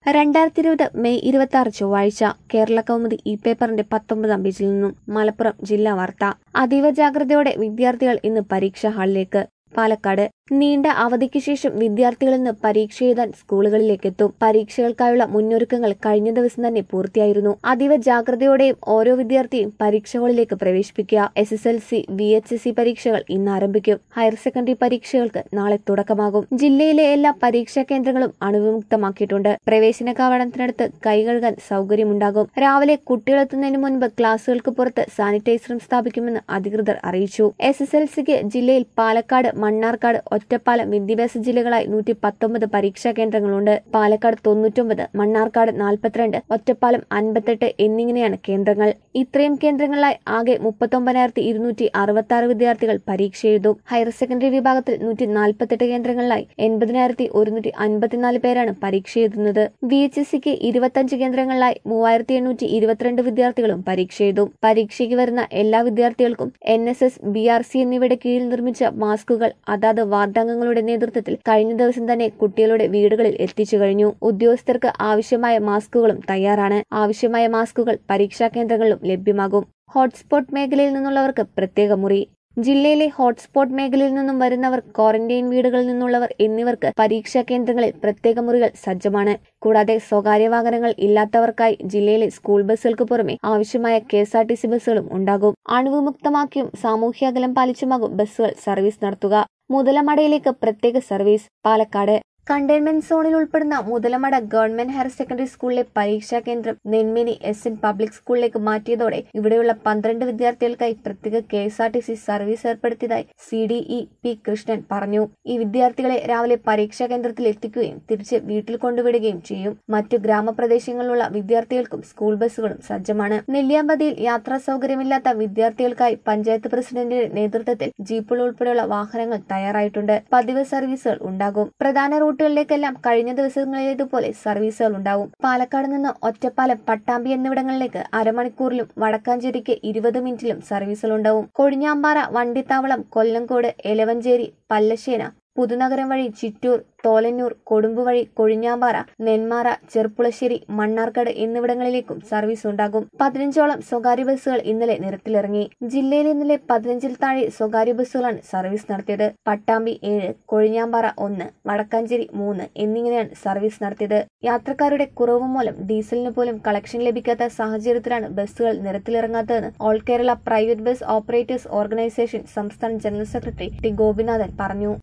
2020 May 26 ചൊവ്വാഴ്ച കേരള കൗമുദി ഈ പേപ്പറിന്റെ 19-ാം പേജിൽ നിന്നും മലപ്പുറം ജില്ലാ വാർത്ത. അതീവ ജാഗ്രതയോടെ വിദ്യാർത്ഥികൾ ഇന്ന് പരീക്ഷാ ഹാളിലേക്ക്. പാലക്കാട് നീണ്ട അവധിക്ക് ശേഷം വിദ്യാർത്ഥികൾ ഇന്ന് പരീക്ഷ എഴുതാൻ സ്കൂളുകളിലേക്കെത്തും. പരീക്ഷകൾക്കായുള്ള മുന്നൊരുക്കങ്ങൾ കഴിഞ്ഞ ദിവസം തന്നെ പൂർത്തിയായിരുന്നു. അതീവ ജാഗ്രതയോടെയും ഓരോ വിദ്യാർത്ഥിയും പരീക്ഷ ഹാളിലേക്ക് പ്രവേശിപ്പിക്കുക. SSLC, VHSC പരീക്ഷകൾ ഇന്ന് ആരംഭിക്കും. ഹയർ സെക്കൻഡറി പരീക്ഷകൾക്ക് നാളെ തുടക്കമാകും. ജില്ലയിലെ എല്ലാ പരീക്ഷാ കേന്ദ്രങ്ങളും അണുവിമുക്തമാക്കിയിട്ടുണ്ട്. പ്രവേശന കവാടത്തിനടുത്ത് കൈ കഴുകാൻ സൗകര്യമുണ്ടാകും. രാവിലെ കുട്ടികളെത്തുന്നതിന് മുൻപ് ക്ലാസുകൾക്ക് പുറത്ത് സാനിറ്റൈസറും സ്ഥാപിക്കുമെന്ന് അധികൃതർ അറിയിച്ചു. SSLCക്ക് ജില്ലയിൽ പാലക്കാട്, മണ്ണാർക്കാട്, ഒറ്റപ്പാലം വിദ്യാഭ്യാസ ജില്ലകളായി 119 പരീക്ഷാ കേന്ദ്രങ്ങളുണ്ട്. പാലക്കാട് 99, മണ്ണാർക്കാട് 42, ഒറ്റപ്പാലം 58 എന്നിങ്ങനെയാണ് കേന്ദ്രങ്ങൾ. ഇത്രയും കേന്ദ്രങ്ങളിലായി ആകെ 39,266 വിദ്യാർത്ഥികൾ പരീക്ഷ എഴുതും. ഹയർ സെക്കൻഡറി വിഭാഗത്തിൽ 148 കേന്ദ്രങ്ങളിലായി 80,154 പേരാണ് പരീക്ഷ എഴുതുന്നത്. VHSCക്ക് 25 കേന്ദ്രങ്ങളിലായി 3,822 വിദ്യാർത്ഥികളും പരീക്ഷ എഴുതും. പരീക്ഷയ്ക്ക് വരുന്ന എല്ലാ വിദ്യാർത്ഥികൾക്കും NSS, BRC എന്നിവയുടെ കീഴിൽ നിർമ്മിച്ച മാസ്കുകൾ അതാത് വാർഡംഗങ്ങളുടെ നേതൃത്വത്തിൽ കഴിഞ്ഞ ദിവസം തന്നെ കുട്ടികളുടെ വീടുകളിൽ എത്തിച്ചു കഴിഞ്ഞു. ഉദ്യോഗസ്ഥർക്ക് ആവശ്യമായ മാസ്കുകളും തയ്യാറാണ്. ആവശ്യമായ മാസ്കുകൾ പരീക്ഷാ കേന്ദ്രങ്ങളിലും ലഭ്യമാകും. ഹോട്ട്സ്പോട്ട് മേഖലയിൽ നിന്നുള്ളവർക്ക് പ്രത്യേക മുറി. ജില്ലയിലെ ഹോട്ട്സ്പോട്ട് മേഖലയിൽ നിന്നും വരുന്നവർ, ക്വാറന്റൈൻ വീടുകളിൽ നിന്നുള്ളവർ എന്നിവർക്ക് പരീക്ഷാ കേന്ദ്രങ്ങളിൽ പ്രത്യേക മുറികൾ സജ്ജമാണ്. കൂടാതെ സ്വകാര്യ വാഹനങ്ങൾ ഇല്ലാത്തവർക്കായി ജില്ലയിലെ സ്കൂൾ ബസ്സുകൾക്ക് പുറമെ ആവശ്യമായ KSRTC ബസ്സുകളും ഉണ്ടാകും. അണുവിമുക്തമാക്കിയും സാമൂഹ്യ അകലം പാലിച്ചുമാകും ബസ്സുകൾ സർവീസ് നടത്തുക. മുതലമടയിലേക്ക് പ്രത്യേക സർവീസ്. പാലക്കാട് കണ്ടെയ്ൻമെന്റ് സോണിൽ ഉൾപ്പെടുന്ന മുതലമട ഗവൺമെന്റ് ഹയർ സെക്കൻഡറി സ്കൂളിലെ പരീക്ഷാ കേന്ദ്രം നെന്മിനി SN പബ്ലിക് സ്കൂളിലേക്ക് മാറ്റിയതോടെ ഇവിടെയുള്ള 12 വിദ്യാർത്ഥികൾക്കായി പ്രത്യേക KSRTC സർവീസ് ഏർപ്പെടുത്തിയതായി CDE P കൃഷ്ണൻ പറഞ്ഞു. ഈ വിദ്യാർത്ഥികളെ രാവിലെ പരീക്ഷാ കേന്ദ്രത്തിൽ എത്തിക്കുകയും തിരിച്ച് വീട്ടിൽ കൊണ്ടുവിടുകയും ചെയ്യും. മറ്റു ഗ്രാമപ്രദേശങ്ങളിലുള്ള വിദ്യാർത്ഥികൾക്കും സ്കൂൾ ബസ്സുകളും സജ്ജമാണ്. നെല്ലിയാമ്പതിയിൽ യാത്രാ സൗകര്യമില്ലാത്ത വിദ്യാർത്ഥികൾക്കായി പഞ്ചായത്ത് പ്രസിഡന്റിന്റെ നേതൃത്വത്തിൽ ജീപ്പുകൾ ഉൾപ്പെടെയുള്ള വാഹനങ്ങൾ തയ്യാറായിട്ടുണ്ട്. പതിവ് സർവീസുകൾ ഉണ്ടാകും. പ്രധാന റൂട്ടുകളിലേക്കെല്ലാം കഴിഞ്ഞ ദിവസങ്ങളിലേതുപോലെ സർവീസുകൾ ഉണ്ടാവും. പാലക്കാട് നിന്ന് ഒറ്റപ്പാലം, പട്ടാമ്പി എന്നിവിടങ്ങളിലേക്ക് അരമണിക്കൂറിലും വടക്കാഞ്ചേരിക്ക് 20 മിനിറ്റിലും സർവീസുകൾ ഉണ്ടാവും. കൊഴിഞ്ഞാമ്പാറ, വണ്ടിത്താവളം, കൊല്ലങ്കോട്, എലവഞ്ചേരി, പല്ലശ്ശേന, പുതുനഗരം വഴി ചിറ്റൂർ, തോലന്നൂർ, കൊടുമ്പ് വഴി കൊഴിഞ്ഞാമ്പാറ, നെന്മാറ, ചെർപ്പുളശ്ശേരി, മണ്ണാർക്കാട് എന്നിവിടങ്ങളിലേക്കും സർവീസ് ഉണ്ടാകും. 15ഓളം സ്വകാര്യ ബസ്സുകൾ ഇന്നലെ നിരത്തിലിറങ്ങി. ജില്ലയിൽ ഇന്നലെ 15-ൽ താഴെ സ്വകാര്യ ബസ്സുകളാണ് സർവീസ് നടത്തിയത്. പട്ടാമ്പി 7, കൊഴിഞ്ഞാമ്പാറ 1, വടക്കാഞ്ചേരി 3 എന്നിങ്ങനെയാണ് സർവീസ് നടത്തിയത്. യാത്രക്കാരുടെ കുറവ് മൂലം ഡീസലിന് പോലും കളക്ഷൻ ലഭിക്കാത്ത സാഹചര്യത്തിലാണ് ബസ്സുകൾ നിരത്തിലിറങ്ങാത്തതെന്ന് all Kerala private bus operators organisation സംസ്ഥാന ജനറൽ സെക്രട്ടറി T ഗോപിനാഥൻ പറഞ്ഞു.